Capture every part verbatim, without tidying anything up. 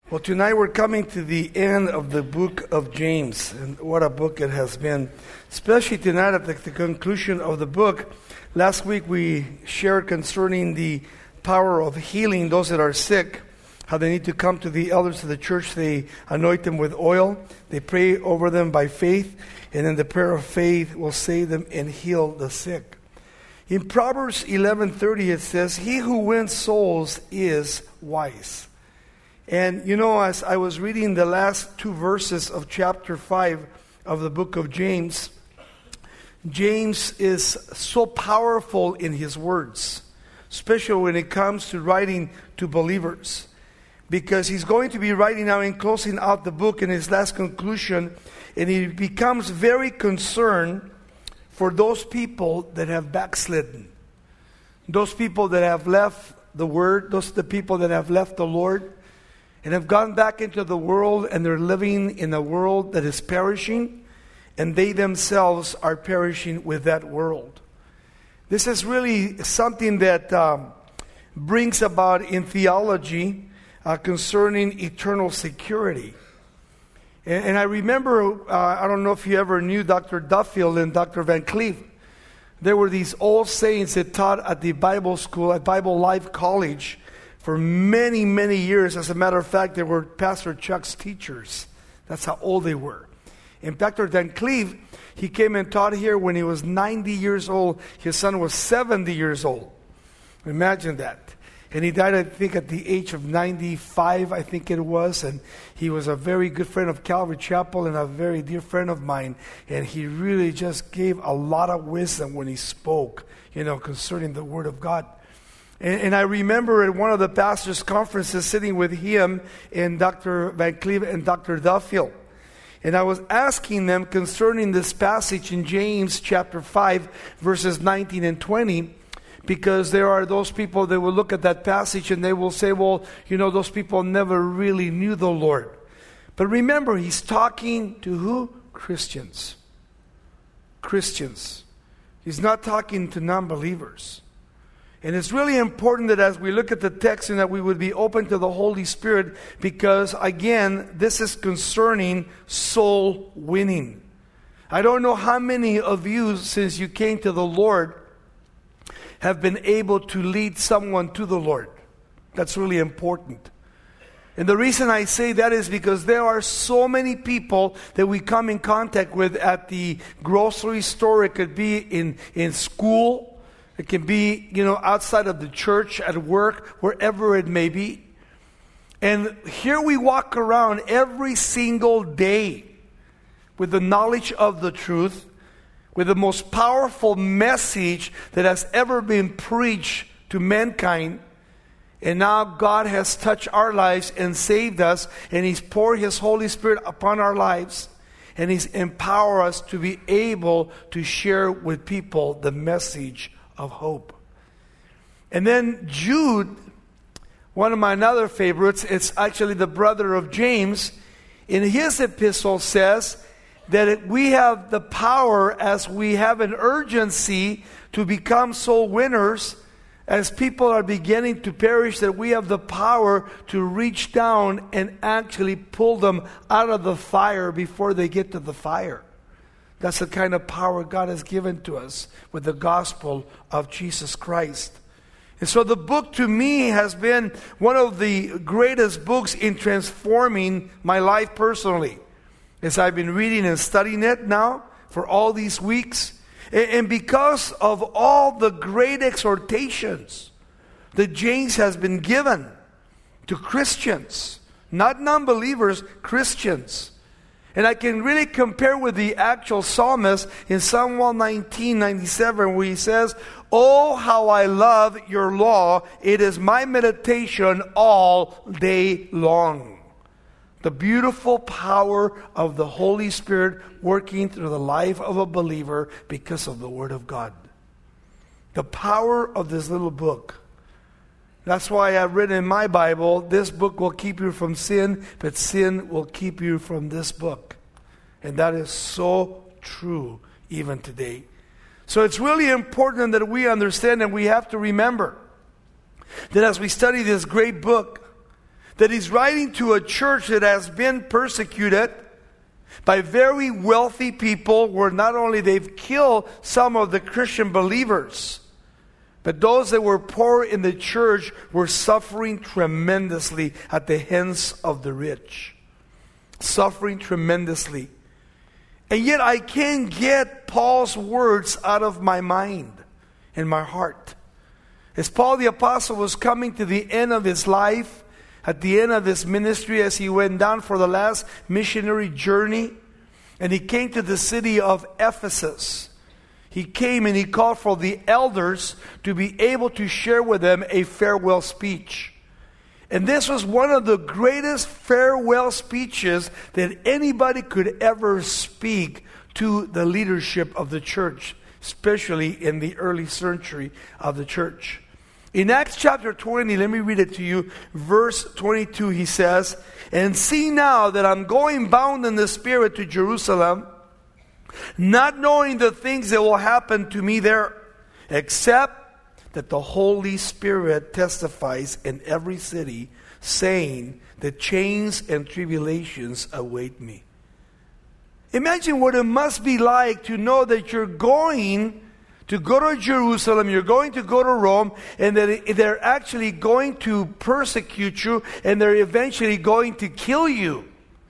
Well, tonight we're coming to the end of the book of James, and what a book it has been. Especially tonight at the, the conclusion of the book. Last week we shared concerning the power of healing those that are sick, how they need to come to the elders of the church. They anoint them with oil, they pray over them by faith, and then the prayer of faith will save them and heal the sick. In Proverbs eleven thirty it says, "He who wins souls is wise." And you know, as I was reading the last two verses of chapter five of the book of James, James is so powerful in his words, especially when it comes to writing to believers. Because he's going to be writing now in closing out the book in his last conclusion, and he becomes very concerned for those people that have backslidden. Those people that have left the Word, those the people that have left the Lord, and have gone back into the world, and they're living in a world that is perishing, and they themselves are perishing with that world. This is really something that um, brings about in theology uh, concerning eternal security. And, and I remember, uh, I don't know if you ever knew Doctor Duffield and Doctor Van Cleef. There were these old saints that taught at the Bible school, at Bible Life College, for many, many years. As a matter of fact, they were Pastor Chuck's teachers. That's how old they were. And Doctor Van Cleef, he came and taught here when he was ninety years old. His son was seventy years old. Imagine that. And he died, I think, at the age of ninety-five, I think it was. And he was a very good friend of Calvary Chapel and a very dear friend of mine. And he really just gave a lot of wisdom when he spoke, you know, concerning the Word of God. And, and I remember at one of the pastors' conferences sitting with him and Doctor Van Cleef and Doctor Duffield. And I was asking them concerning this passage in James chapter five, verses nineteen and twenty, because there are those people that will look at that passage and they will say, well, you know, those people never really knew the Lord. But remember, he's talking to who? Christians. Christians. He's not talking to non-believers. And it's really important that as we look at the text and that we would be open to the Holy Spirit, because again, this is concerning soul winning. I don't know how many of you, since you came to the Lord, have been able to lead someone to the Lord. That's really important. And the reason I say that is because there are so many people that we come in contact with at the grocery store. It could be in, in school. It can be, you know, outside of the church, at work, wherever it may be. And here we walk around every single day with the knowledge of the truth, with the most powerful message that has ever been preached to mankind. And now God has touched our lives and saved us, and He's poured His Holy Spirit upon our lives, and He's empowered us to be able to share with people the message of hope. And then Jude, one of my other favorites, it's actually the brother of James, in his epistle says that it, we have the power, as we have an urgency to become soul winners, as people are beginning to perish, that we have the power to reach down and actually pull them out of the fire before they get to the fire. That's the kind of power God has given to us with the gospel of Jesus Christ. And so the book to me has been one of the greatest books in transforming my life personally, as I've been reading and studying it now for all these weeks. And because of all the great exhortations that James has been given to Christians, not non-believers, Christians. And I can really compare with the actual psalmist in Psalm one nineteen, ninety-seven, where he says, "Oh, how I love your law. It is my meditation all day long." The beautiful power of the Holy Spirit working through the life of a believer because of the Word of God. The power of this little book. That's why I've written in my Bible, this book will keep you from sin, but sin will keep you from this book. And that is so true even today. So it's really important that we understand, and we have to remember that as we study this great book, that he's writing to a church that has been persecuted by very wealthy people, where not only they've killed some of the Christian believers, but those that were poor in the church were suffering tremendously at the hands of the rich. Suffering tremendously. And yet I can't get Paul's words out of my mind and my heart. As Paul the Apostle was coming to the end of his life, at the end of his ministry, as he went down for the last missionary journey, and he came to the city of Ephesus, he came and he called for the elders to be able to share with them a farewell speech. And this was one of the greatest farewell speeches that anybody could ever speak to the leadership of the church, especially in the early century of the church. In Acts chapter twenty, let me read it to you, verse twenty-two, he says, "And see now that I'm going bound in the Spirit to Jerusalem, not knowing the things that will happen to me there, except that the Holy Spirit testifies in every city, saying that chains and tribulations await me." Imagine what it must be like to know that you're going to go to Jerusalem, you're going to go to Rome, and that they're actually going to persecute you, and they're eventually going to kill you.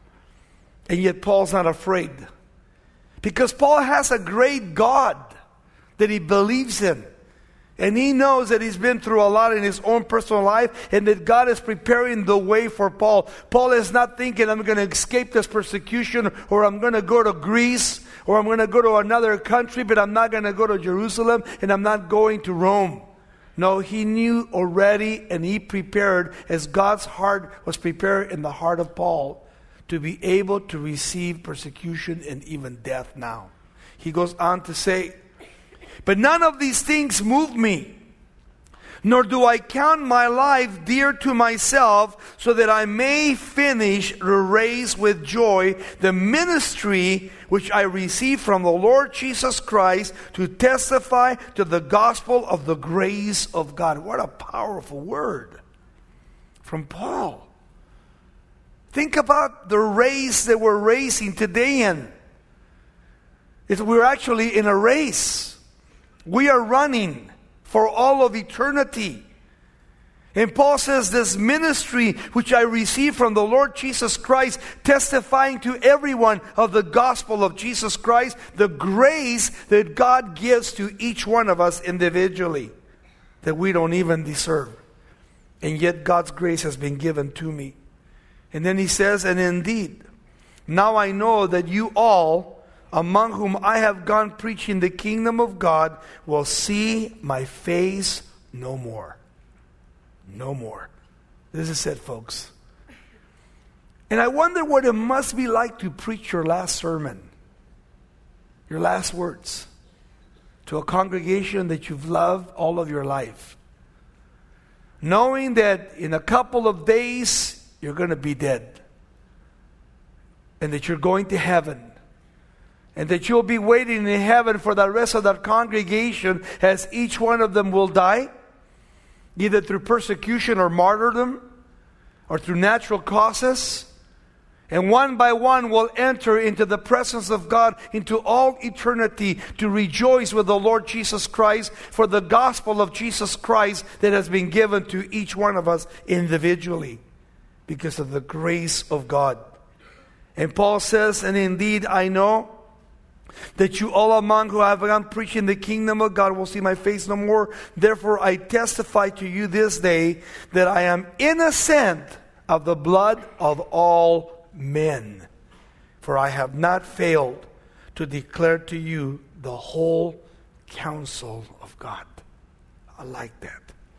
And yet Paul's not afraid. Because Paul has a great God that he believes in. And he knows that he's been through a lot in his own personal life, and that God is preparing the way for Paul. Paul is not thinking, I'm going to escape this persecution, or I'm going to go to Greece, or I'm going to go to another country, but I'm not going to go to Jerusalem, and I'm not going to Rome. No, he knew already, and he prepared, as God's heart was prepared in the heart of Paul, to be able to receive persecution and even death now. He goes on to say, "But none of these things move me, nor do I count my life dear to myself, so that I may finish the race with joy, the ministry which I received from the Lord Jesus Christ, to testify to the gospel of the grace of God." What a powerful word from Paul. Think about the race that we're racing today in. It's, we're actually in a race. We are running for all of eternity. And Paul says, this ministry which I received from the Lord Jesus Christ, testifying to everyone of the gospel of Jesus Christ, the grace that God gives to each one of us individually, that we don't even deserve. And yet God's grace has been given to me. And then he says, "And indeed, now I know that you all, among whom I have gone preaching the kingdom of God, will see my face no more." No more. This is it, folks. And I wonder what it must be like to preach your last sermon, your last words, to a congregation that you've loved all of your life, knowing that in a couple of days you're going to be dead, and that you're going to heaven, and that you'll be waiting in heaven for the rest of that congregation, as each one of them will die, either through persecution or martyrdom, or through natural causes. And one by one will enter into the presence of God, into all eternity, to rejoice with the Lord Jesus Christ for the gospel of Jesus Christ that has been given to each one of us individually, because of the grace of God. And Paul says, "And indeed I know that you all among who have gone preaching the kingdom of God will see my face no more. Therefore I testify to you this day that I am innocent of the blood of all men. For I have not failed to declare to you the whole counsel of God." I like that.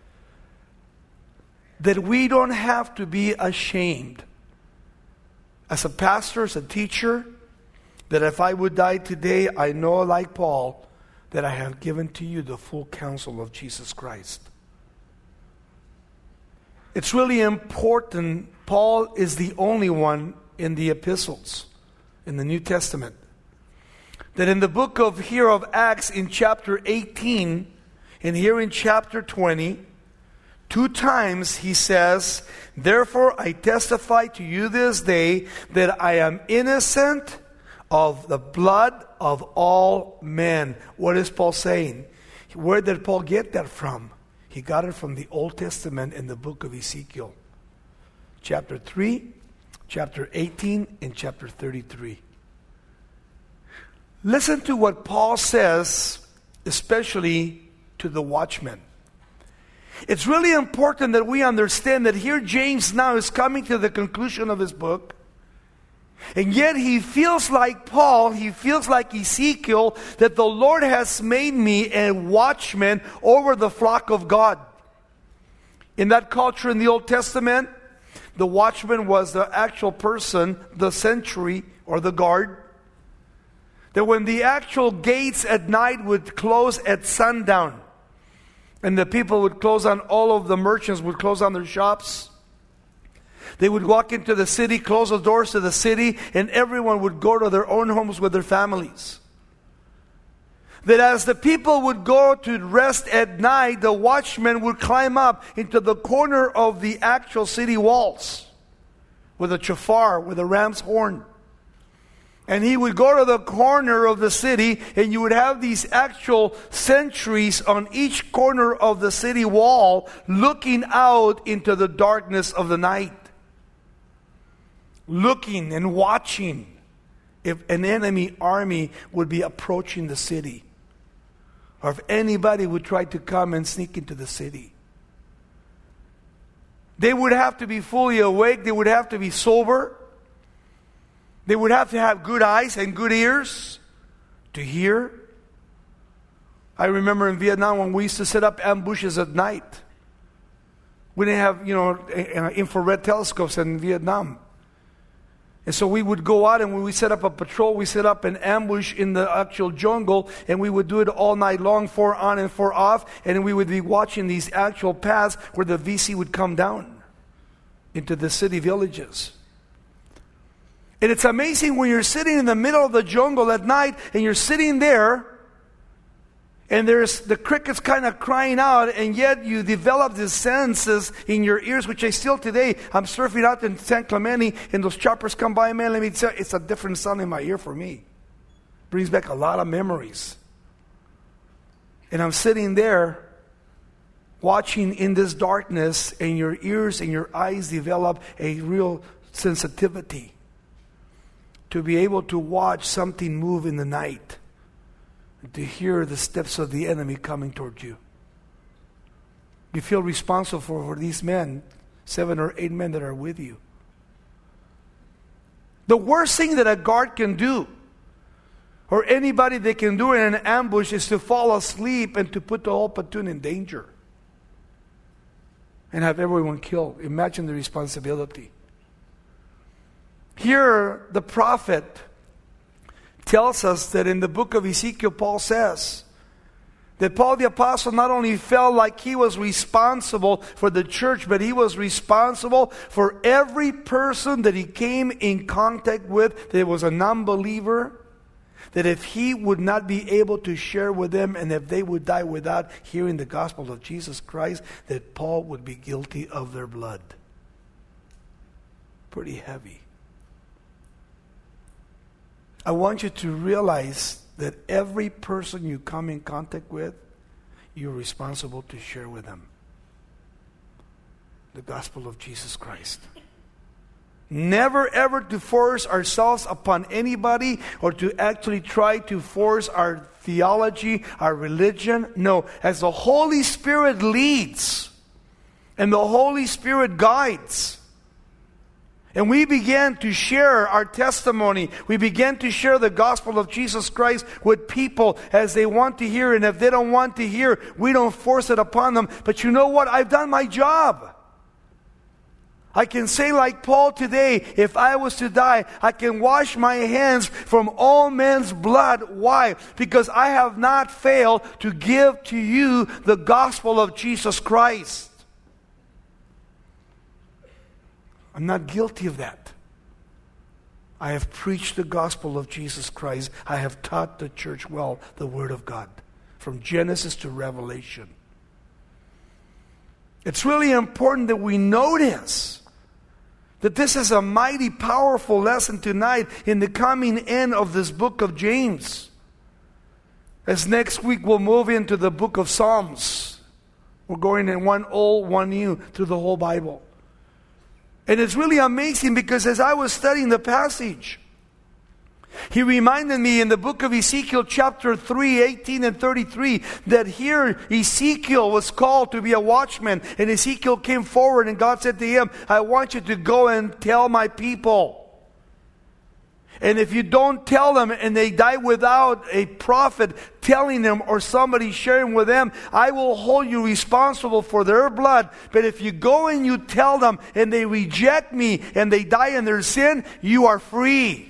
That we don't have to be ashamed. As a pastor, as a teacher, that if I would die today, I know, like Paul, that I have given to you the full counsel of Jesus Christ. It's really important. Paul is the only one in the epistles, in the New Testament, that in the book of here of Acts, in chapter eighteen, and here in chapter twenty, Two times he says, therefore I testify to you this day that I am innocent of the blood of all men. What is Paul saying? Where did Paul get that from? He got it from the Old Testament in the book of Ezekiel. Chapter three, chapter eighteen, and chapter thirty-three. Listen to what Paul says, especially to the watchmen. It's really important that we understand that here James now is coming to the conclusion of his book. And yet he feels like Paul, he feels like Ezekiel, that the Lord has made me a watchman over the flock of God. In that culture in the Old Testament, the watchman was the actual person, the sentry or the guard. That when the actual gates at night would close at sundown, and the people would close on, all of the merchants would close on their shops. They would walk into the city, close the doors to the city, and everyone would go to their own homes with their families. That as the people would go to rest at night, the watchman would climb up into the corner of the actual city walls with a shofar, with a ram's horn. And he would go to the corner of the city, and you would have these actual sentries on each corner of the city wall looking out into the darkness of the night. Looking and watching if an enemy army would be approaching the city, or if anybody would try to come and sneak into the city. They would have to be fully awake. They would have to be sober. They would have to have good eyes and good ears to hear. I remember in Vietnam when we used to set up ambushes at night. We didn't have, you know, infrared telescopes in Vietnam. And so we would go out, and when we set up a patrol, we set up an ambush in the actual jungle, and we would do it all night long, four on and four off, and we would be watching these actual paths where the V C would come down into the city villages. And it's amazing when you're sitting in the middle of the jungle at night, and you're sitting there, and there's the crickets kind of crying out, and yet you develop these senses in your ears, which I still today, I'm surfing out in San Clemente, and those choppers come by, man, let me tell you, it's a different sound in my ear for me. Brings back a lot of memories. And I'm sitting there, watching in this darkness, and your ears and your eyes develop a real sensitivity to be able to watch something move in the night, to hear the steps of the enemy coming toward you. You feel responsible for, for these men, seven or eight men that are with you. The worst thing that a guard can do, or anybody that can do in an ambush, is to fall asleep and to put the whole platoon in danger and have everyone killed. Imagine the responsibility. Here, the prophet tells us that in the book of Ezekiel, Paul says that Paul the Apostle not only felt like he was responsible for the church, but he was responsible for every person that he came in contact with that was a non-believer, that if he would not be able to share with them, and if they would die without hearing the gospel of Jesus Christ, that Paul would be guilty of their blood. Pretty heavy. I want you to realize that every person you come in contact with, you're responsible to share with them the gospel of Jesus Christ. Never ever to force ourselves upon anybody, or to actually try to force our theology, our religion. No, as the Holy Spirit leads and the Holy Spirit guides, and we began to share our testimony. We began to share the gospel of Jesus Christ with people as they want to hear. And if they don't want to hear, we don't force it upon them. But you know what? I've done my job. I can say like Paul today, if I was to die, I can wash my hands from all men's blood. Why? Because I have not failed to give to you the gospel of Jesus Christ. I'm not guilty of that. I have preached the gospel of Jesus Christ. I have taught the church well the Word of God, from Genesis to Revelation. It's really important that we notice that this is a mighty powerful lesson tonight in the coming end of this book of James. As next week we'll move into the book of Psalms. We're going in one old, one new through the whole Bible. And it's really amazing because as I was studying the passage, he reminded me in the book of Ezekiel chapter three, eighteen and thirty-three, that here Ezekiel was called to be a watchman. And Ezekiel came forward and God said to him, I want you to go and tell my people. And if you don't tell them and they die without a prophet telling them or somebody sharing with them, I will hold you responsible for their blood. But if you go and you tell them and they reject me and they die in their sin, you are free.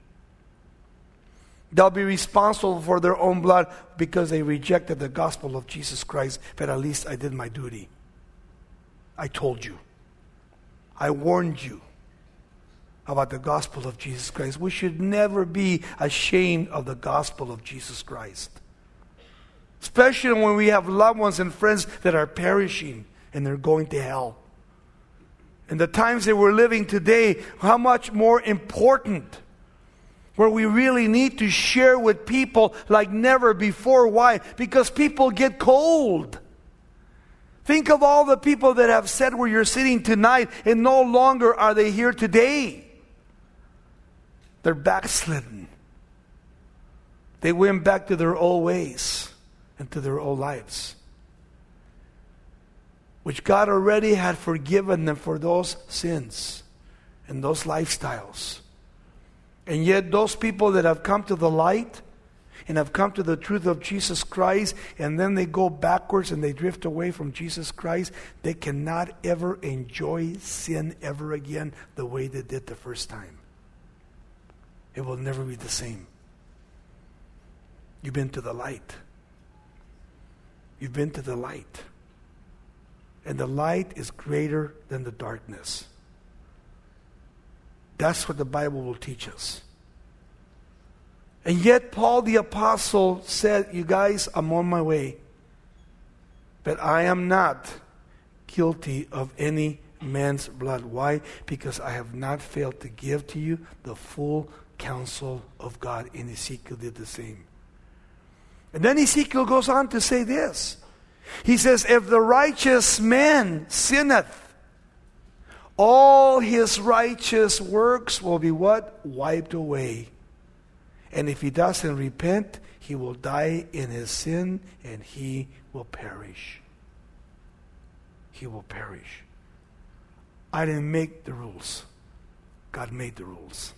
They'll be responsible for their own blood because they rejected the gospel of Jesus Christ. But at least I did my duty. I told you. I warned you about the gospel of Jesus Christ. We should never be ashamed of the gospel of Jesus Christ. Especially when we have loved ones and friends that are perishing and they're going to hell. In the times that we're living today, how much more important, where we really need to share with people like never before. Why? Because people get cold. Think of all the people that have said where you're sitting tonight and no longer are they here today. They're backslidden. They went back to their old ways and to their old lives, which God already had forgiven them for those sins and those lifestyles. And yet those people that have come to the light and have come to the truth of Jesus Christ, and then they go backwards and they drift away from Jesus Christ, they cannot ever enjoy sin ever again the way they did the first time. It will never be the same. You've been to the light. You've been to the light. And the light is greater than the darkness. That's what the Bible will teach us. And yet Paul the apostle said, you guys, I'm on my way. But I am not guilty of any man's blood. Why? Because I have not failed to give to you the full counsel of God. And Ezekiel did the same. And then Ezekiel goes on to say this. He says, if the righteous man sinneth, all his righteous works will be what? Wiped away. And if he doesn't repent, he will die in his sin and he will perish. He will perish. I didn't make the rules. God made the rules.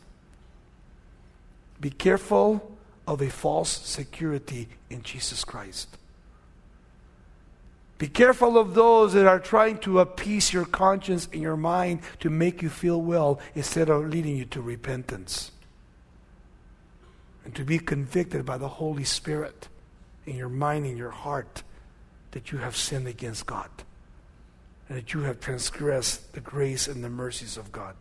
Be careful of a false security in Jesus Christ. Be careful of those that are trying to appease your conscience and your mind to make you feel well instead of leading you to repentance. And to be convicted by the Holy Spirit in your mind and your heart that you have sinned against God and that you have transgressed the grace and the mercies of God.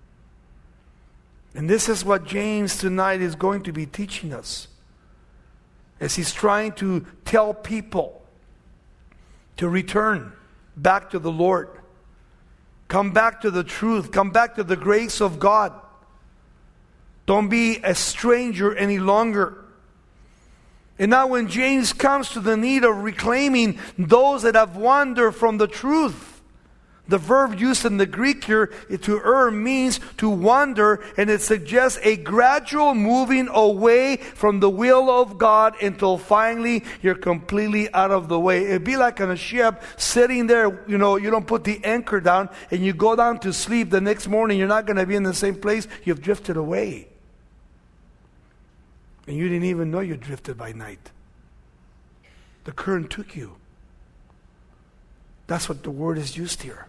And this is what James tonight is going to be teaching us as he's trying to tell people to return back to the Lord. Come back to the truth. Come back to the grace of God. Don't be a stranger any longer. And now when James comes to the need of reclaiming those that have wandered from the truth, the verb used in the Greek here, to err, means to wander, and it suggests a gradual moving away from the will of God until finally you're completely out of the way. It'd be like on a ship sitting there, you know, you don't put the anchor down and you go down to sleep. The next morning you're not going to be in the same place. You've drifted away. And you didn't even know you drifted by night. The current took you. That's what the word is used here.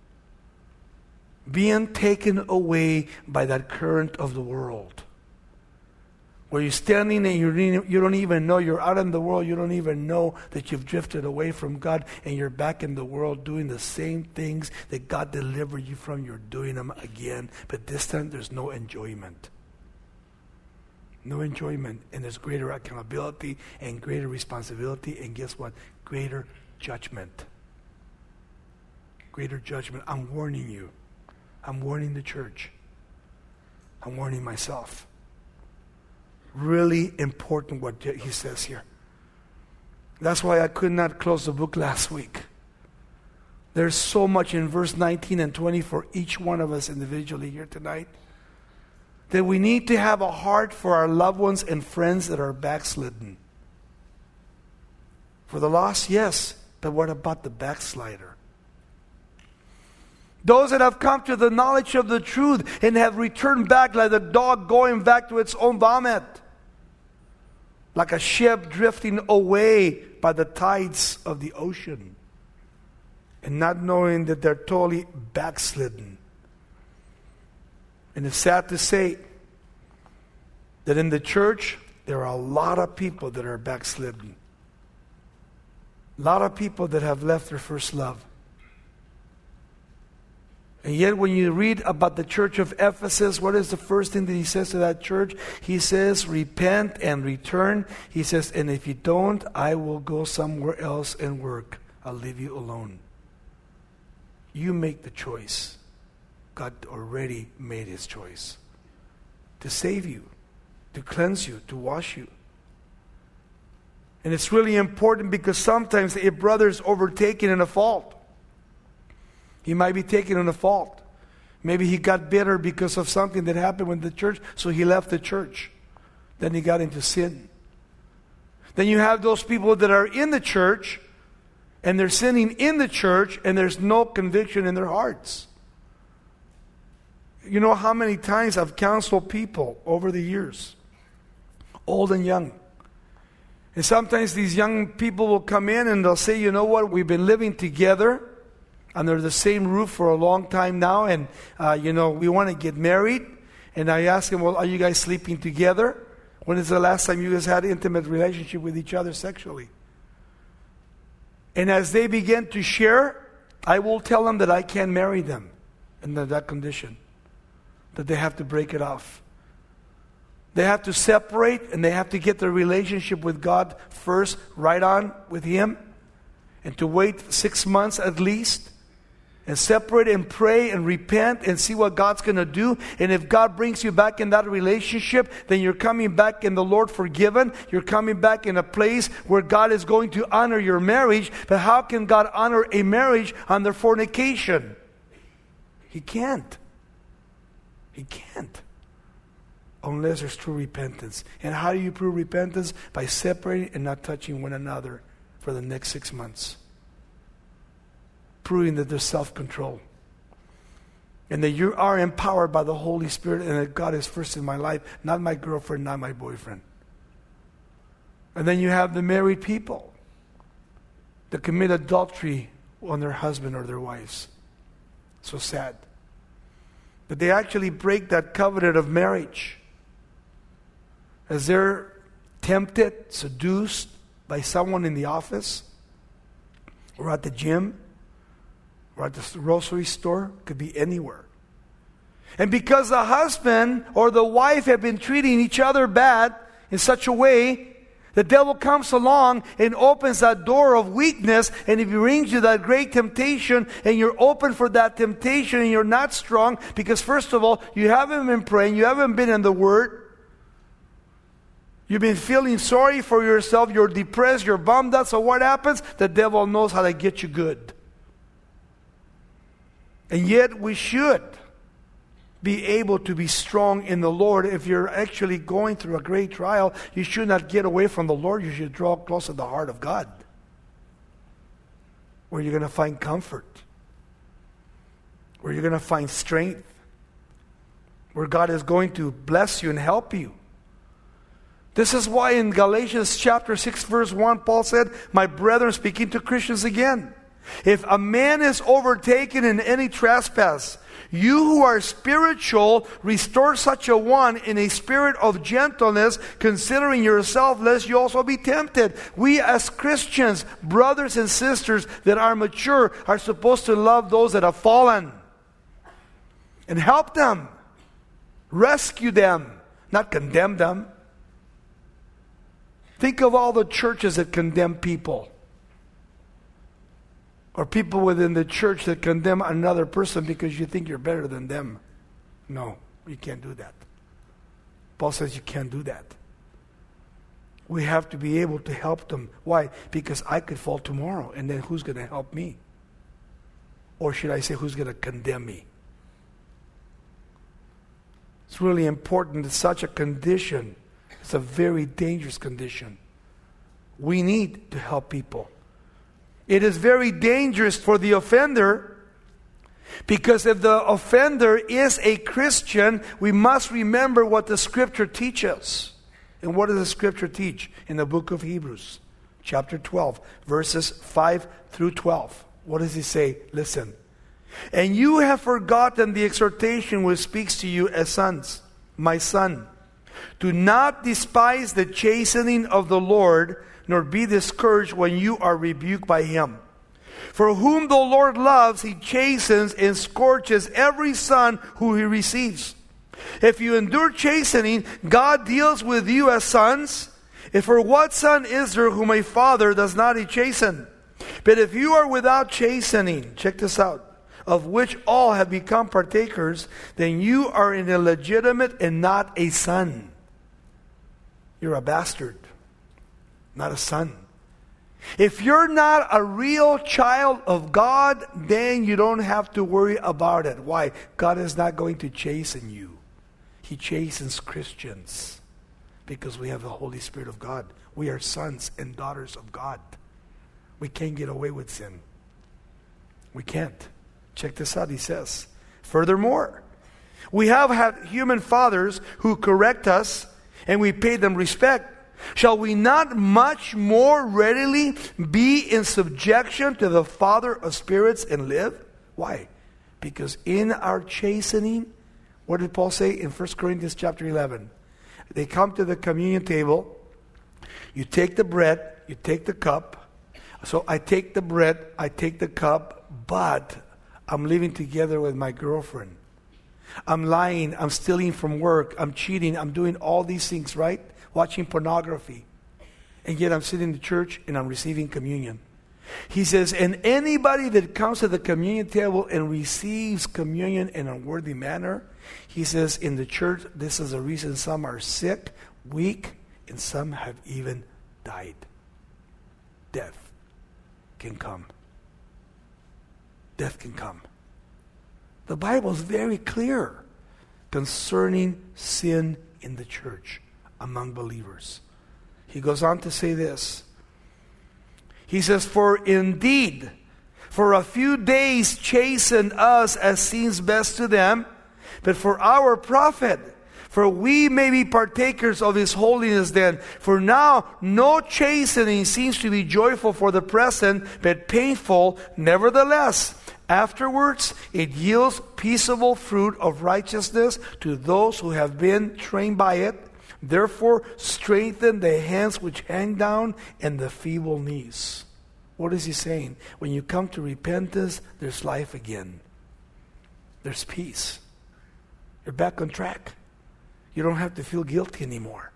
Being taken away by that current of the world. Where you're standing and you you don't even know you're out in the world. You don't even know that you've drifted away from God and you're back in the world doing the same things that God delivered you from. You're doing them again. But this time there's no enjoyment. No enjoyment. And there's greater accountability and greater responsibility. And guess what? Greater judgment. greater judgment. I'm warning you. I'm warning the church. I'm warning myself. Really important what he says here. That's why I could not close the book last week. There's so much in verse nineteen and twenty for each one of us individually here tonight, that we need to have a heart for our loved ones and friends that are backslidden. For the lost, yes, but what about the backslider? Those that have come to the knowledge of the truth and have returned back like a dog going back to its own vomit. Like a ship drifting away by the tides of the ocean. And not knowing that they're totally backslidden. And it's sad to say that in the church, there are a lot of people that are backslidden. A lot of people that have left their first love. And yet when you read about the church of Ephesus, what is the first thing that he says to that church? He says, repent and return. He says, and if you don't, I will go somewhere else and work. I'll leave you alone. You make the choice. God already made his choice. To save you. To cleanse you. To wash you. And it's really important because sometimes a brother is overtaken in a fault. He might be taken in a fault. Maybe he got bitter because of something that happened with the church, so he left the church. Then he got into sin. Then you have those people that are in the church, and they're sinning in the church, and there's no conviction in their hearts. You know how many times I've counseled people over the years, old and young. And sometimes these young people will come in and they'll say, you know what, we've been living together under the same roof for a long time now, and uh, you know, we want to get married. And I ask them, well, are you guys sleeping together? When is the last time you guys had an intimate relationship with each other sexually? And as they begin to share, I will tell them that I can't marry them under that condition, that they have to break it off. They have to separate, and they have to get their relationship with God first right on with Him, and to wait six months at least, and separate and pray and repent and see what God's going to do. And if God brings you back in that relationship, then you're coming back in the Lord forgiven. You're coming back in a place where God is going to honor your marriage. But how can God honor a marriage under fornication? He can't. He can't. Unless there's true repentance. And how do you prove repentance? By separating and not touching one another for the next six months. Proving that there's self-control. And that you are empowered by the Holy Spirit, and that God is first in my life, not my girlfriend, not my boyfriend. And then you have the married people that commit adultery on their husband or their wives. So sad. But they actually break that covenant of marriage. As they're tempted, seduced by someone in the office, or at the gym, or at the grocery store, could be anywhere. And because the husband or the wife have been treating each other bad in such a way, the devil comes along and opens that door of weakness, and if he brings you that great temptation, and you're open for that temptation, and you're not strong, because first of all, you haven't been praying, you haven't been in the Word, you've been feeling sorry for yourself, you're depressed, you're bummed out, so what happens? The devil knows how to get you good. And yet we should be able to be strong in the Lord. If you're actually going through a great trial, you should not get away from the Lord. You should draw close to the heart of God, where you're going to find comfort, where you're going to find strength, where God is going to bless you and help you. This is why in Galatians chapter six verse one, Paul said, my brethren, speaking to Christians again, if a man is overtaken in any trespass, you who are spiritual, restore such a one in a spirit of gentleness, considering yourself, lest you also be tempted. We as Christians, brothers and sisters that are mature, are supposed to love those that have fallen and help them, rescue them, not condemn them. Think of all the churches that condemn people. Or people within the church that condemn another person because you think you're better than them. No, you can't do that. Paul says you can't do that. We have to be able to help them. Why? Because I could fall tomorrow, and then who's going to help me? Or should I say, who's going to condemn me? It's really important that such a condition, it's a very dangerous condition. We need to help people. It is very dangerous for the offender, because if the offender is a Christian, we must remember what the Scripture teaches. And what does the Scripture teach? In the book of Hebrews, chapter twelve, verses five through twelve. What does he say? Listen. And you have forgotten the exhortation which speaks to you as sons. My son, do not despise the chastening of the Lord, nor be discouraged when you are rebuked by him. For whom the Lord loves, he chastens and scourges every son who he receives. If you endure chastening, God deals with you as sons. If for what son is there whom a father does not he chasten? But if you are without chastening, check this out, of which all have become partakers, then you are an illegitimate and not a son. You're a bastard, not a son. If you're not a real child of God, then you don't have to worry about it. Why? God is not going to chasten you. He chastens Christians because we have the Holy Spirit of God. We are sons and daughters of God. We can't get away with sin. We can't. Check this out, he says. Furthermore, we have had human fathers who correct us, and we pay them respect. Shall we not much more readily be in subjection to the Father of spirits and live? Why? Because in our chastening, what did Paul say in First Corinthians chapter eleven? They come to the communion table. You take the bread, you take the cup. So I take the bread, I take the cup, but I'm living together with my girlfriend. I'm lying, I'm stealing from work, I'm cheating, I'm doing all these things, right? Watching pornography. And yet I'm sitting in the church and I'm receiving communion. He says, and anybody that comes to the communion table and receives communion in a worthy manner, he says, in the church, this is the reason some are sick, weak, and some have even died. Death can come. Death can come. The Bible is very clear concerning sin in the church among believers. He goes on to say this. He says, for indeed, for a few days chasten us as seems best to them, but for our profit, for we may be partakers of his holiness then. For now, no chastening seems to be joyful for the present, but painful. Nevertheless, afterwards, it yields peaceable fruit of righteousness to those who have been trained by it. Therefore, strengthen the hands which hang down and the feeble knees. What is he saying? When you come to repentance, there's life again. There's peace. You're back on track. You don't have to feel guilty anymore.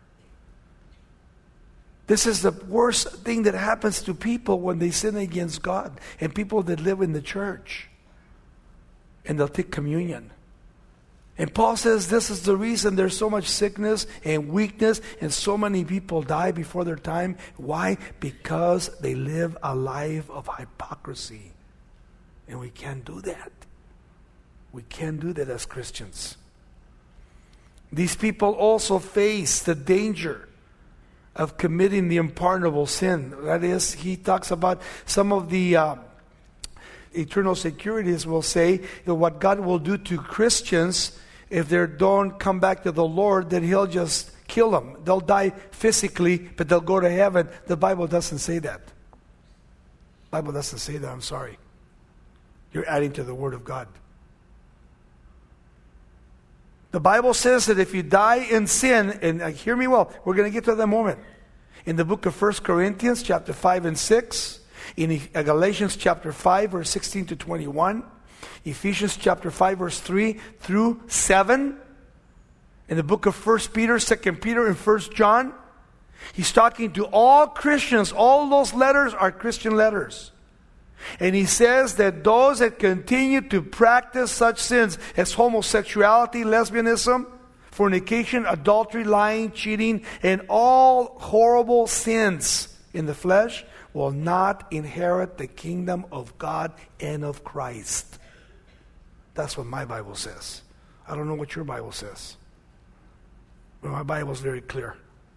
This is the worst thing that happens to people when they sin against God, and people that live in the church. And they'll take communion. And Paul says this is the reason there's so much sickness and weakness and so many people die before their time. Why? Because they live a life of hypocrisy. And we can't do that. We can't do that as Christians. These people also face the danger of committing the unpardonable sin. That is, he talks about some of the uh, eternal securities will say that what God will do to Christians if they don't come back to the Lord, that he'll just kill them. They'll die physically, but they'll go to heaven. The Bible doesn't say that. The Bible doesn't say that, I'm sorry. You're adding to the Word of God. The Bible says that if you die in sin, and uh, hear me well, we're going to get to that moment. In the book of First Corinthians, chapter five and six, in Galatians chapter five, verse sixteen to twenty-one, Ephesians chapter five, verse three through seven, in the book of First Peter, Second Peter, and First John, he's talking to all Christians. All those letters are Christian letters. And he says that those that continue to practice such sins as homosexuality, lesbianism, fornication, adultery, lying, cheating, and all horrible sins in the flesh will not inherit the kingdom of God and of Christ. That's what my Bible says. I don't know what your Bible says. But my Bible is very clear.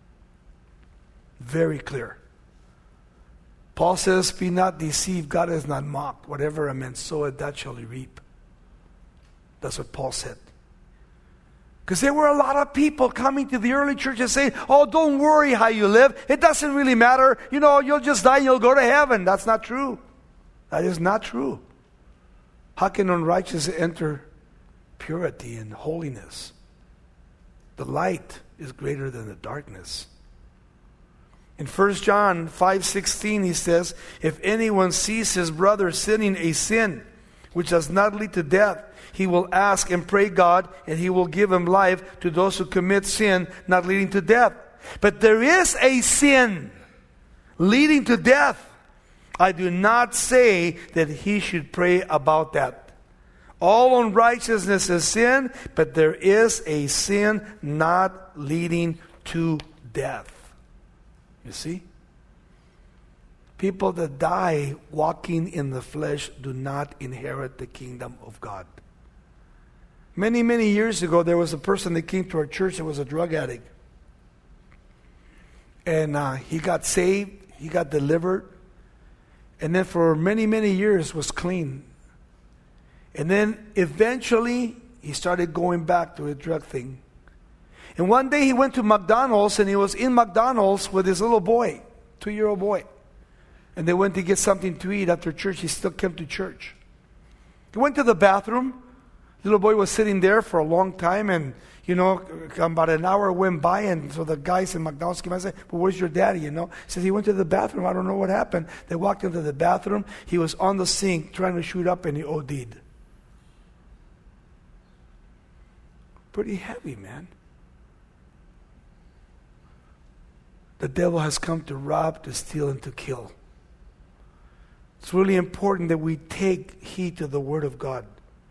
Very clear. Paul says, be not deceived, God is not mocked. Whatever a man soweth, that shall he reap. That's what Paul said. Because there were a lot of people coming to the early church and saying, oh, don't worry how you live. It doesn't really matter. You know, you'll just die and you'll go to heaven. That's not true. That is not true. How can unrighteousness enter purity and holiness? The light is greater than the darkness. In First John five sixteen, he says, if anyone sees his brother sinning a sin which does not lead to death, he will ask and pray God, and he will give him life to those who commit sin not leading to death. But there is a sin leading to death. I do not say that he should pray about that. All unrighteousness is sin, but there is a sin not leading to death. You see? People that die walking in the flesh do not inherit the kingdom of God. Many, many years ago, there was a person that came to our church that was a drug addict. And uh, he got saved, he got delivered, and then for many, many years was clean. And then eventually, he started going back to a drug thing. And one day he went to McDonald's, and he was in McDonald's with his little boy, two-year-old boy. And they went to get something to eat after church. He still came to church. He went to the bathroom. The little boy was sitting there for a long time, and, you know, about an hour went by, and so the guys in McDonald's came and said, well, where's your daddy, you know? He says, he went to the bathroom. I don't know what happened. They walked into the bathroom. He was on the sink trying to shoot up, and he O D'd. Pretty heavy, man. The devil has come to rob, to steal, and to kill. It's really important that we take heed to the Word of God.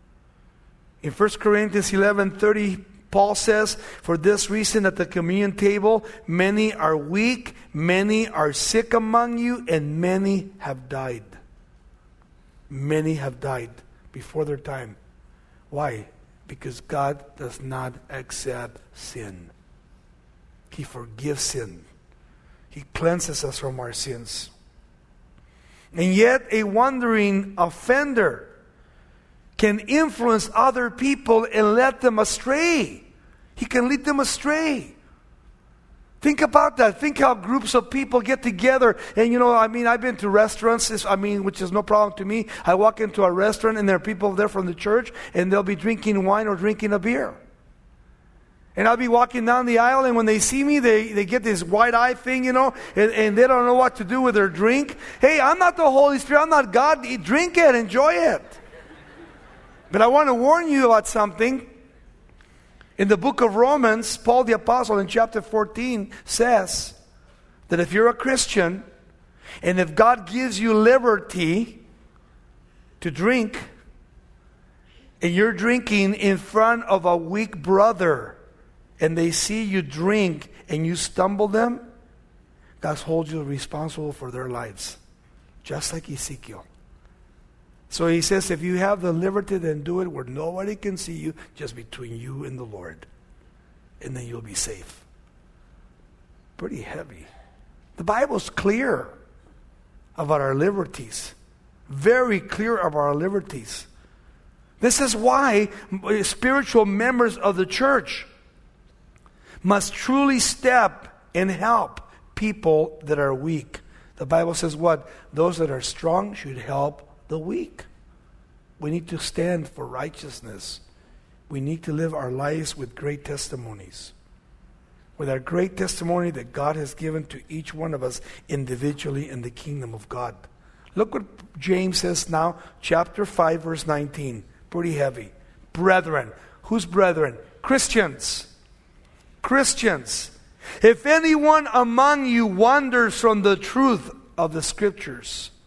In First Corinthians eleven thirty, Paul says, for this reason at the communion table, many are weak, many are sick among you, and many have died. Many have died before their time. Why? Because God does not accept sin. He forgives sin. He cleanses us from our sins. And yet a wandering offender can influence other people and lead them astray. He can lead them astray. Think about that. Think how groups of people get together. And you know, I mean, I've been to restaurants, I mean, which is no problem to me. I walk into a restaurant and there are people there from the church, and they'll be drinking wine or drinking a beer. And I'll be walking down the aisle, and when they see me, they, they get this wide eye thing, you know, and, and they don't know what to do with their drink. Hey, I'm not the Holy Spirit. I'm not God. Drink it. Enjoy it. But I want to warn you about something. In the book of Romans, Paul the Apostle in chapter fourteen says that if you're a Christian, and if God gives you liberty to drink, and you're drinking in front of a weak brother, and they see you drink and you stumble them, God holds you responsible for their lives. Just like Ezekiel. So he says, if you have the liberty, then do it where nobody can see you, just between you and the Lord. And then you'll be safe. Pretty heavy. The Bible's clear about our liberties. Very clear about our liberties. This is why spiritual members of the church must truly step and help people that are weak. The Bible says what? Those that are strong should help the weak. We need to stand for righteousness. We need to live our lives with great testimonies. With our great testimony that God has given to each one of us individually in the kingdom of God. Look what James says now, chapter five, verse nineteen. Pretty heavy. Brethren. Who's brethren? Christians. Christians. If anyone among you wanders from the truth of the Scriptures,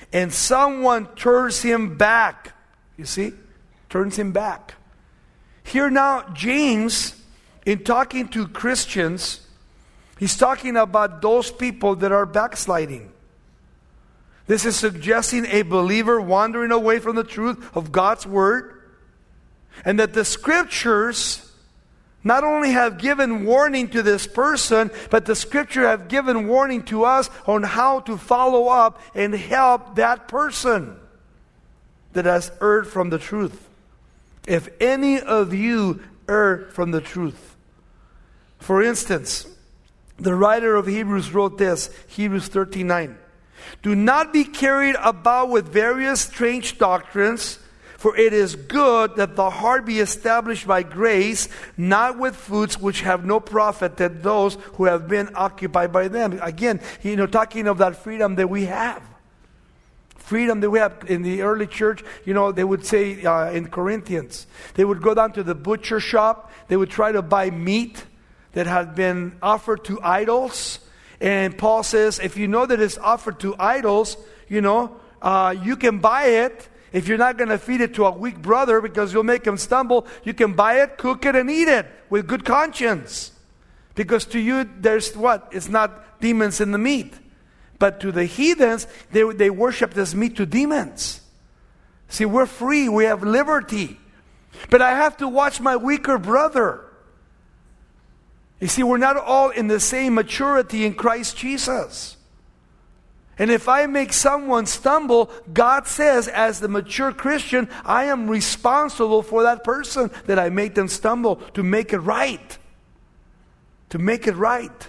and someone turns him back. You see? Turns him back. Here now, James, in talking to Christians, he's talking about those people that are backsliding. This is suggesting a believer wandering away from the truth of God's Word, and that the Scriptures not only have given warning to this person, but the Scripture have given warning to us on how to follow up and help that person that has erred from the truth. If any of you err from the truth. For instance, the writer of Hebrews wrote this, Hebrews thirteen nine. Do not be carried about with various strange doctrines, for it is good that the heart be established by grace, not with foods which have no profit, that those who have been occupied by them. Again, you know, talking of that freedom that we have. Freedom that we have in the early church, you know, they would say uh, in Corinthians, they would go down to the butcher shop, they would try to buy meat that had been offered to idols. And Paul says, if you know that it's offered to idols, you know, uh, you can buy it. If you're not going to feed it to a weak brother because you'll make him stumble, you can buy it, cook it, and eat it with good conscience. Because to you, there's what? It's not demons in the meat. But to the heathens, they, they worship this meat to demons. See, we're free. We have liberty. But I have to watch my weaker brother. You see, we're not all in the same maturity in Christ Jesus. And if I make someone stumble, God says, as the mature Christian, I am responsible for that person that I made them stumble, to make it right. To make it right.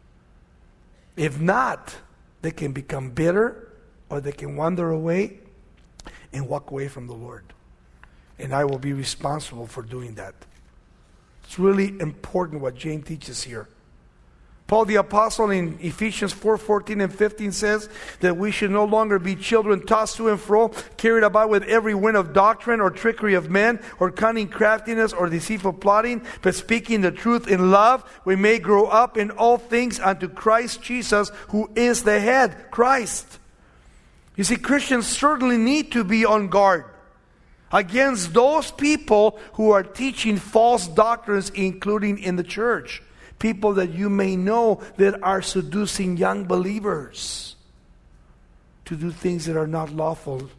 If not, they can become bitter, or they can wander away and walk away from the Lord. And I will be responsible for doing that. It's really important what James teaches here. Paul the Apostle in Ephesians four fourteen and fifteen says that we should no longer be children tossed to and fro, carried about with every wind of doctrine or trickery of men, or cunning craftiness or deceitful plotting, but speaking the truth in love, we may grow up in all things unto Christ Jesus, who is the head, Christ. You see, Christians certainly need to be on guard against those people who are teaching false doctrines, including in the church. People that you may know that are seducing young believers to do things that are not lawful.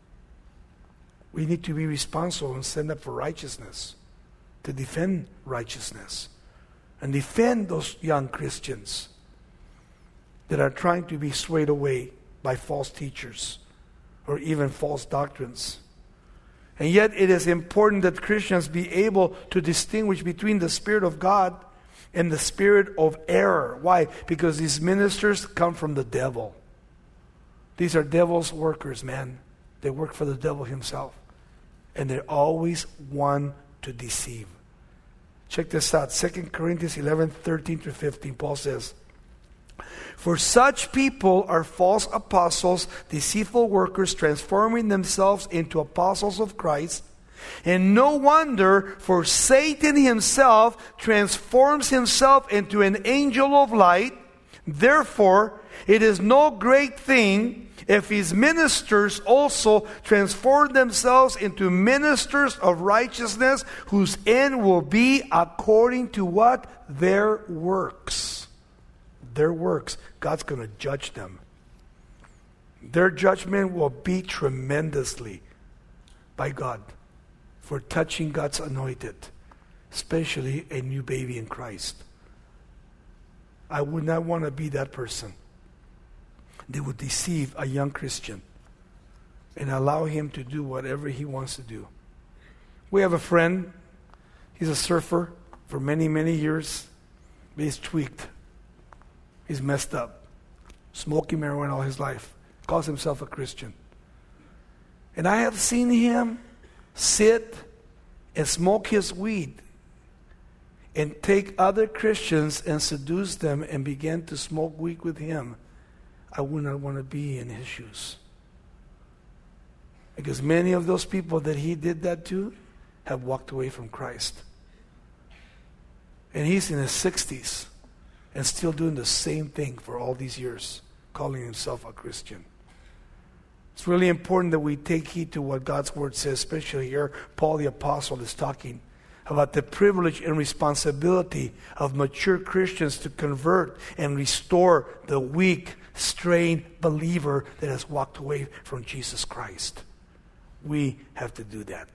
We need to be responsible and stand up for righteousness, to defend righteousness, and defend those young Christians that are trying to be swayed away by false teachers or even false doctrines. And yet it is important that Christians be able to distinguish between the Spirit of God and the spirit of error. Why? Because these ministers come from the devil. These are devil's workers, man. They work for the devil himself. And they always want to deceive. Check this out. Second Corinthians eleven, thirteen through fifteen. Paul says, for such people are false apostles, deceitful workers, transforming themselves into apostles of Christ. And no wonder, for Satan himself transforms himself into an angel of light. Therefore, it is no great thing if his ministers also transform themselves into ministers of righteousness, whose end will be according to what? Their works. Their works. God's going to judge them. Their judgment will be tremendously by God for touching God's anointed, especially a new baby in Christ. I would not want to be that person. They would deceive a young Christian and allow him to do whatever he wants to do. We have a friend. He's a surfer for many, many years. But he's tweaked. He's messed up. Smoking marijuana all his life. Calls himself a Christian. And I have seen him sit and smoke his weed and take other Christians and seduce them and begin to smoke weed with him. I would not want to be in his shoes. Because many of those people that he did that to have walked away from Christ. And he's in his sixties and still doing the same thing for all these years, calling himself a Christian. It's really important that we take heed to what God's Word says, especially here. Paul the Apostle is talking about the privilege and responsibility of mature Christians to convert and restore the weak, straying believer that has walked away from Jesus Christ. We have to do that.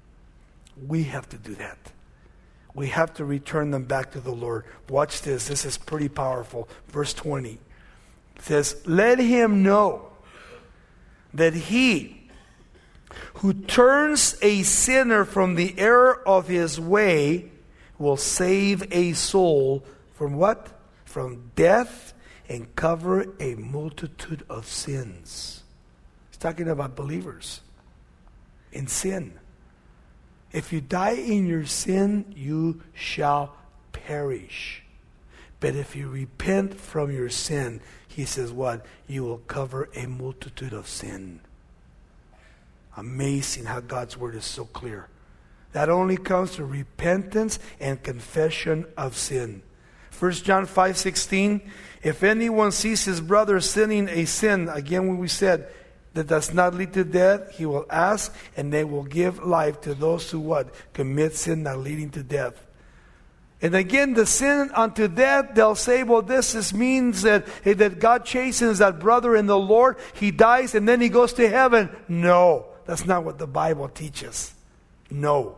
We have to do that. We have to return them back to the Lord. Watch this. This is pretty powerful. Verse twenty. It says, let him know that he who turns a sinner from the error of his way will save a soul from what? From death and cover a multitude of sins. He's talking about believers in sin. If you die in your sin, you shall perish. But if you repent from your sin, he says what? You will cover a multitude of sin. Amazing how God's Word is so clear. That only comes through repentance and confession of sin. First John five sixteen, if anyone sees his brother sinning a sin, again when we said, that does not lead to death, he will ask, and they will give life to those who what? Commit sin not leading to death. And again, the sin unto death, they'll say, well, this is, means that, that God chastens that brother in the Lord. He dies and then he goes to heaven. No, that's not what the Bible teaches. No.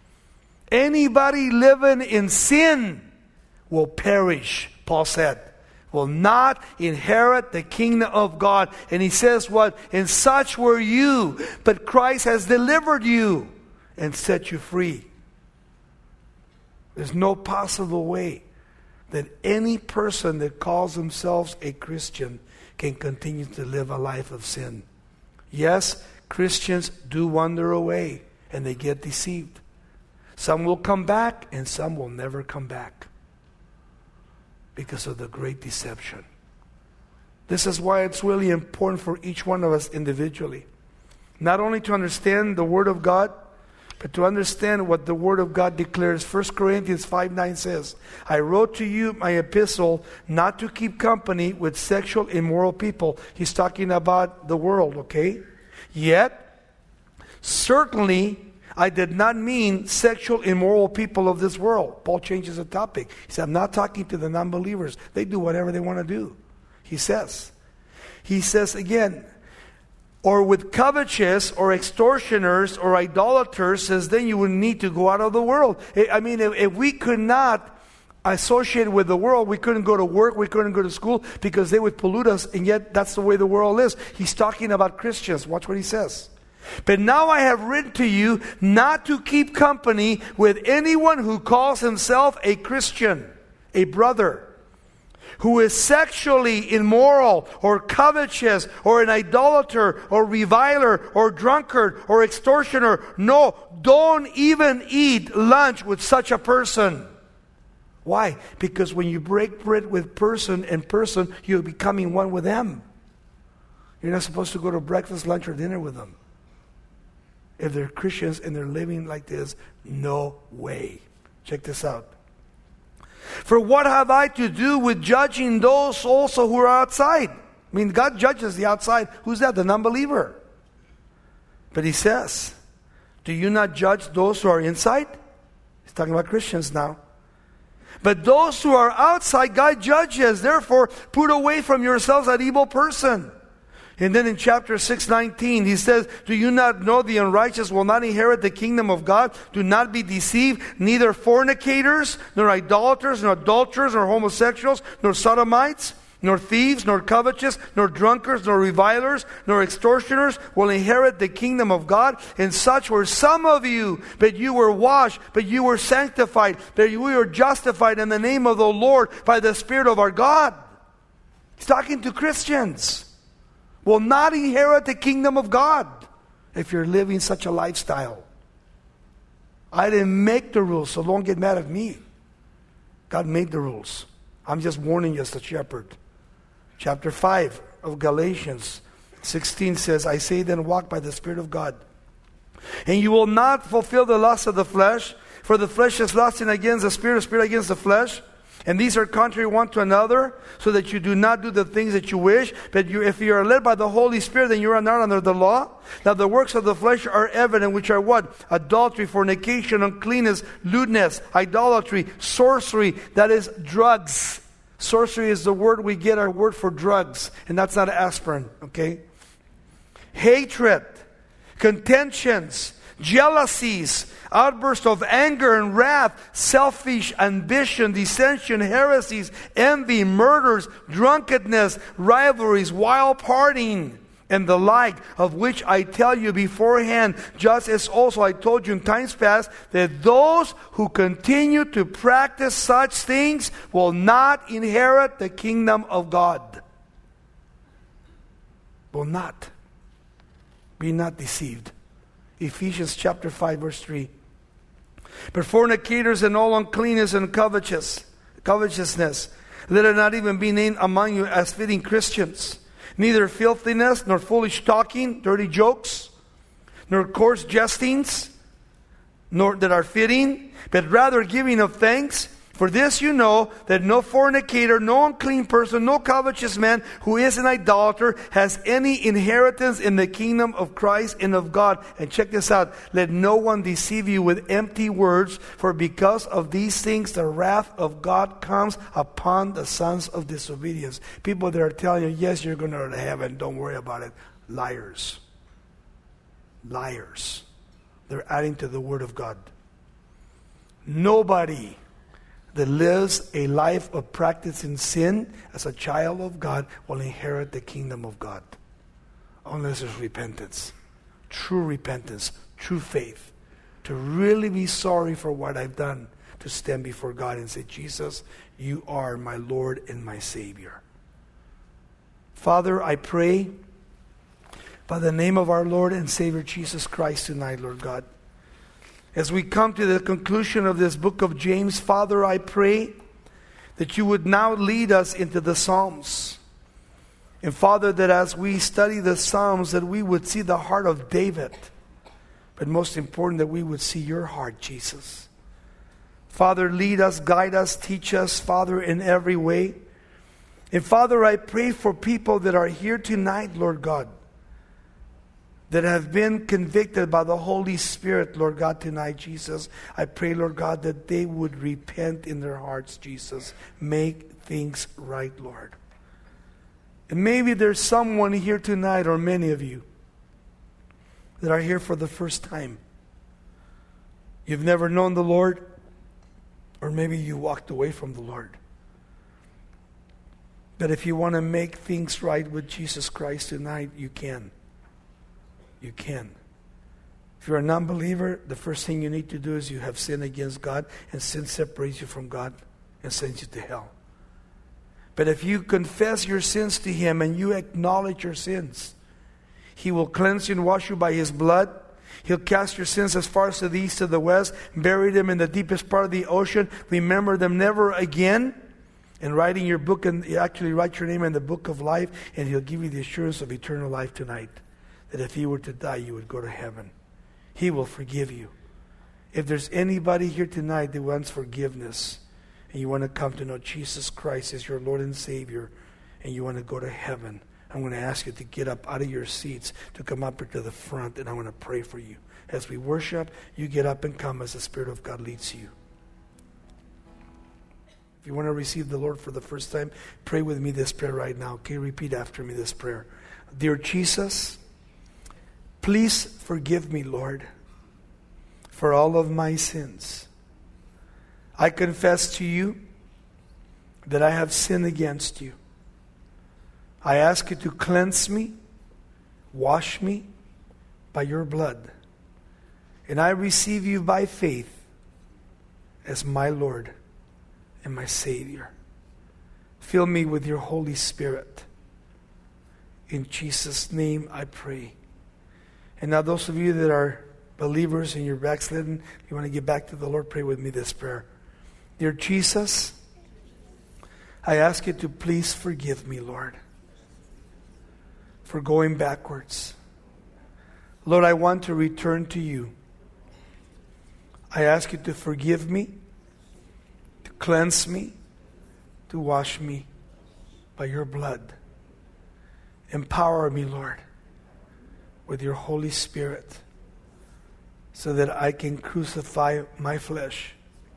Anybody living in sin will perish, Paul said. Will not inherit the kingdom of God. And he says what? And such were you, but Christ has delivered you and set you free. There's no possible way that any person that calls themselves a Christian can continue to live a life of sin. Yes, Christians do wander away and they get deceived. Some will come back and some will never come back because of the great deception. This is why it's really important for each one of us individually, not only to understand the Word of God, but to understand what the Word of God declares. First Corinthians five nine says, I wrote to you my epistle not to keep company with sexual immoral people. He's talking about the world, okay? Yet, certainly, I did not mean sexual immoral people of this world. Paul changes the topic. He said, I'm not talking to the non-believers. They do whatever they want to do. He says. He says again, or with covetous or extortioners or idolaters, says then you would need to go out of the world. I mean, if, if we could not associate with the world, we couldn't go to work, we couldn't go to school because they would pollute us, and yet that's the way the world is. He's talking about Christians. Watch what he says. But now I have written to you not to keep company with anyone who calls himself a Christian, a brother, who is sexually immoral or covetous or an idolater or reviler or drunkard or extortioner. No, don't even eat lunch with such a person. Why? Because when you break bread with person and person, you're becoming one with them. You're not supposed to go to breakfast, lunch, or dinner with them. If they're Christians and they're living like this, no way. Check this out. For what have I to do with judging those also who are outside? I mean, God judges the outside. Who's that? The non-believer. But he says, do you not judge those who are inside? He's talking about Christians now. But those who are outside, God judges. Therefore, put away from yourselves that evil person. And then in chapter six nineteen, he says, do you not know the unrighteous will not inherit the kingdom of God? Do not be deceived, neither fornicators, nor idolaters, nor adulterers, nor homosexuals, nor sodomites, nor thieves, nor covetous, nor drunkards, nor revilers, nor extortioners will inherit the kingdom of God. And such were some of you, but you were washed, but you were sanctified, but you were justified in the name of the Lord by the Spirit of our God. He's talking to Christians. Will not inherit the kingdom of God if you're living such a lifestyle. I didn't make the rules, so don't get mad at me. God made the rules. I'm just warning you as the shepherd. Chapter five of Galatians sixteen says, I say then walk by the Spirit of God. And you will not fulfill the lust of the flesh, for the flesh is lusting against the Spirit, the Spirit against the flesh. And these are contrary one to another, so that you do not do the things that you wish. But you, if you are led by the Holy Spirit, then you are not under the law. Now the works of the flesh are evident, which are what? Adultery, fornication, uncleanness, lewdness, idolatry, sorcery, that is drugs. Sorcery is the word we get our word for drugs, and that's not aspirin, okay? Hatred, contentions, jealousies, outbursts of anger and wrath, selfish ambition, dissension, heresies, envy, murders, drunkenness, rivalries, wild partying, and the like, of which I tell you beforehand, just as also I told you in times past, that those who continue to practice such things will not inherit the kingdom of God. Will not. Be not deceived. Ephesians chapter five, verse three. But fornicators and all uncleanness and covetous, covetousness, let it not even be named among you as fitting Christians. Neither filthiness, nor foolish talking, dirty jokes, nor coarse jestings, nor that are fitting, but rather giving of thanks. For this you know, that no fornicator, no unclean person, no covetous man who is an idolater has any inheritance in the kingdom of Christ and of God. And check this out. Let no one deceive you with empty words, for because of these things the wrath of God comes upon the sons of disobedience. People that are telling you, yes, you're going to go to heaven, don't worry about it. Liars. Liars. They're adding to the word of God. Nobody that lives a life of practicing sin as a child of God will inherit the kingdom of God. Unless there's repentance. True repentance. True faith. To really be sorry for what I've done. To stand before God and say, Jesus, you are my Lord and my Savior. Father, I pray by the name of our Lord and Savior Jesus Christ tonight, Lord God. As we come to the conclusion of this book of James, Father, I pray that you would now lead us into the Psalms. And Father, that as we study the Psalms, that we would see the heart of David. But most important, that we would see your heart, Jesus. Father, lead us, guide us, teach us, Father, in every way. And Father, I pray for people that are here tonight, Lord God, that have been convicted by the Holy Spirit, Lord God, tonight, Jesus. I pray, Lord God, that they would repent in their hearts, Jesus. Make things right, Lord. And maybe there's someone here tonight, or many of you, that are here for the first time. You've never known the Lord, or maybe you walked away from the Lord. But if you want to make things right with Jesus Christ tonight, you can. You can. If you're a non-believer, the first thing you need to do is you have sinned against God, and sin separates you from God and sends you to hell. But if you confess your sins to Him and you acknowledge your sins, He will cleanse you and wash you by His blood. He'll cast your sins as far as to the east to the west, bury them in the deepest part of the ocean, remember them never again, and writing your book, and actually write your name in the book of life, and He'll give you the assurance of eternal life tonight. That if you were to die, you would go to heaven. He will forgive you. If there's anybody here tonight that wants forgiveness, and you want to come to know Jesus Christ as your Lord and Savior, and you want to go to heaven, I'm going to ask you to get up out of your seats, to come up here to the front, and I'm going to pray for you. As we worship, you get up and come as the Spirit of God leads you. If you want to receive the Lord for the first time, pray with me this prayer right now. Okay, repeat after me this prayer. Dear Jesus, please forgive me, Lord, for all of my sins. I confess to you that I have sinned against you. I ask you to cleanse me, wash me by your blood. And I receive you by faith as my Lord and my Savior. Fill me with your Holy Spirit. In Jesus' name I pray. And now those of you that are believers and you're backslidden, you want to get back to the Lord, pray with me this prayer. Dear Jesus, I ask you to please forgive me, Lord, for going backwards. Lord, I want to return to you. I ask you to forgive me, to cleanse me, to wash me by your blood. Empower me, Lord, with your Holy Spirit so that I can crucify my flesh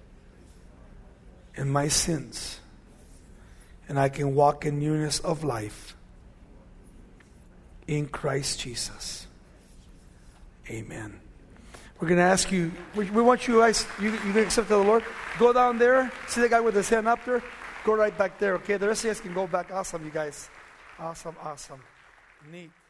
and my sins, and I can walk in newness of life in Christ Jesus. Amen. We're going to ask you, we, we want you guys, you, you can accept the Lord. Go down there. See the guy with his hand up there? Go right back there, okay? The rest of you guys can go back. Awesome, you guys. Awesome, awesome. Neat.